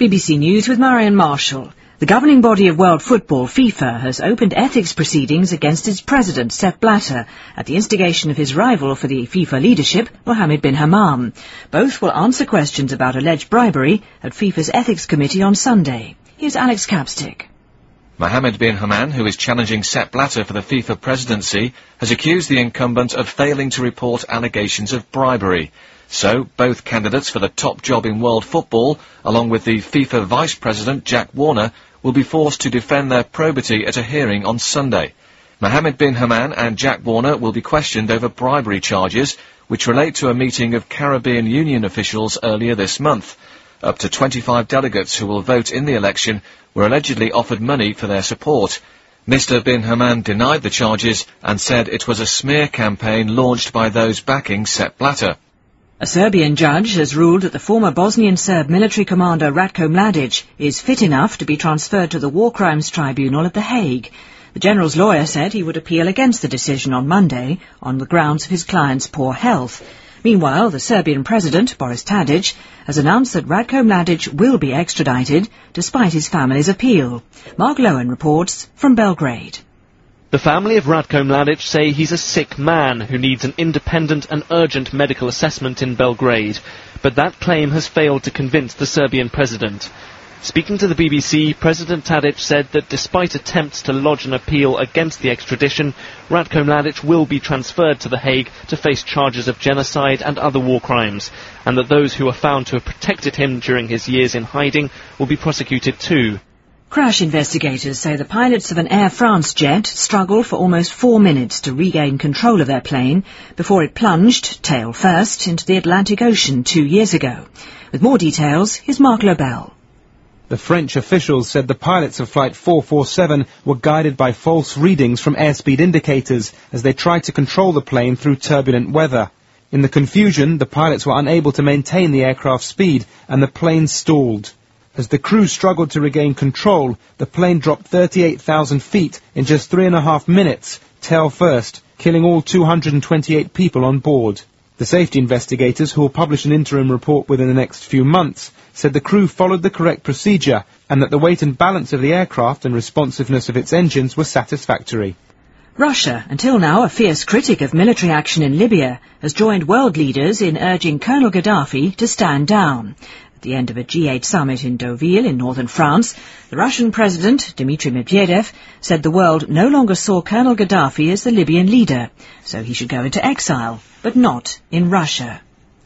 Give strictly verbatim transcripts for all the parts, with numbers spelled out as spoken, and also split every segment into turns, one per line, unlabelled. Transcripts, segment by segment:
B B C News with Marion Marshall. The governing body of world football, FIFA, has opened ethics proceedings against its president, Sepp Blatter, at the instigation of his rival for the FIFA leadership, Mohammed bin Hammam. Both will answer questions about alleged bribery at FIFA's ethics committee on Sunday. Here's Alex Capstick.
Mohammed bin Hammam, who is challenging Sepp Blatter for the FIFA presidency, has accused the incumbent of failing to report allegations of bribery. So, both candidates for the top job in world football, along with the FIFA vice president, Jack Warner, will be forced to defend their probity at a hearing on Sunday. Mohammed bin Hammam and Jack Warner will be questioned over bribery charges, which relate to a meeting of Caribbean Union officials earlier this month. Up to twenty-five delegates who will vote in the election were allegedly offered money for their support. Mister bin Hammam denied the charges and said it was a smear campaign launched by those backing Sepp Blatter.
A Serbian judge has ruled that the former Bosnian Serb military commander Ratko Mladic is fit enough to be transferred to the War Crimes Tribunal at The Hague. The general's lawyer said he would appeal against the decision on Monday on the grounds of his client's poor health. Meanwhile, the Serbian president, Boris Tadic, has announced that Ratko Mladic will be extradited despite his family's appeal. Mark Lowen reports from Belgrade.
The family of Ratko Mladic say he's a sick man who needs an independent and urgent medical assessment in Belgrade, but that claim has failed to convince the Serbian president. Speaking to the B B C, President Tadic said that despite attempts to lodge an appeal against the extradition, Ratko Mladic will be transferred to The Hague to face charges of genocide and other war crimes, and that those who are found to have protected him during his years in hiding will be prosecuted too.
Crash investigators say the pilots of an Air France jet struggled for almost four minutes to regain control of their plane before it plunged, tail first, into the Atlantic Ocean two years ago. With more details, here's Mark Lobel.
The French officials said the pilots of Flight four forty-seven were guided by false readings from airspeed indicators as they tried to control the plane through turbulent weather. In the confusion, the pilots were unable to maintain the aircraft's speed and the plane stalled. As the crew struggled to regain control, the plane dropped thirty-eight thousand feet in just three and a half minutes, tail first, killing all two hundred twenty-eight people on board. The safety investigators, who will publish an interim report within the next few months, said the crew followed the correct procedure and that the weight and balance of the aircraft and responsiveness of its engines were satisfactory.
Russia, until now a fierce critic of military action in Libya, has joined world leaders in urging Colonel Gaddafi to stand down. At the end of a G eight summit in Deauville in northern France, the Russian President, Dmitry Medvedev, said the world no longer saw Colonel Gaddafi as the Libyan leader, so he should go into exile, but not in Russia.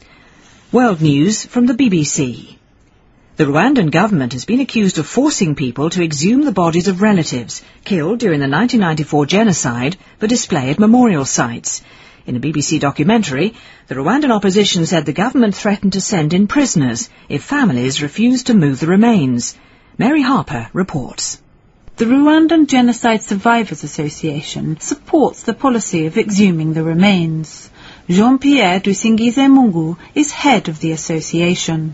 World news from the B B C. The Rwandan government has been accused of forcing people to exhume the bodies of relatives killed during the nineteen ninety-four genocide for display at memorial sites. In a B B C documentary, the Rwandan opposition said the government threatened to send in prisoners if families refused to move the remains. Mary Harper reports.
The Rwandan Genocide Survivors Association supports the policy of exhuming the remains. Jean-Pierre Dusingize-Mungu is head of the association.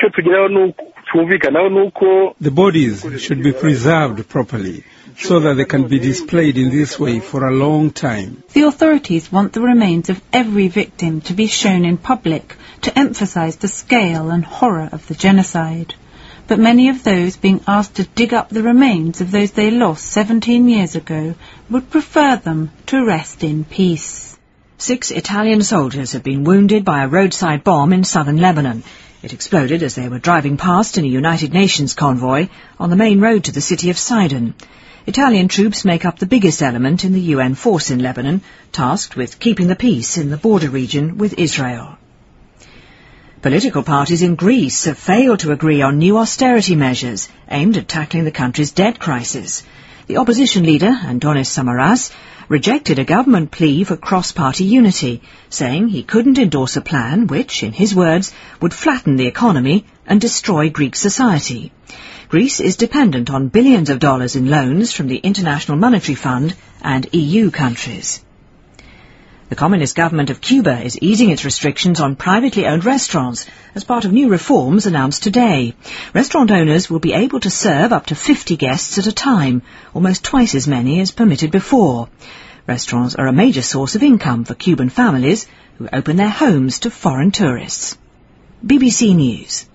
The bodies should be preserved properly so that they can be displayed in this way for a long time.
The authorities want the remains of every victim to be shown in public to emphasize the scale and horror of the genocide. But many of those being asked to dig up the remains of those they lost seventeen years ago would prefer them to rest in peace.
Six Italian soldiers have been wounded by a roadside bomb in southern Lebanon. It exploded as they were driving past in a United Nations convoy on the main road to the city of Sidon. Italian troops make up the biggest element in the U N force in Lebanon, tasked with keeping the peace in the border region with Israel. Political parties in Greece have failed to agree on new austerity measures aimed at tackling the country's debt crisis. The opposition leader, Antonis Samaras, rejected a government plea for cross-party unity, saying he couldn't endorse a plan which, in his words, would flatten the economy and destroy Greek society. Greece is dependent on billions of dollars in loans from the International Monetary Fund and E U countries. The Communist government of Cuba is easing its restrictions on privately owned restaurants as part of new reforms announced today. Restaurant owners will be able to serve up to fifty guests at a time, almost twice as many as permitted before. Restaurants are a major source of income for Cuban families who open their homes to foreign tourists. B B C News.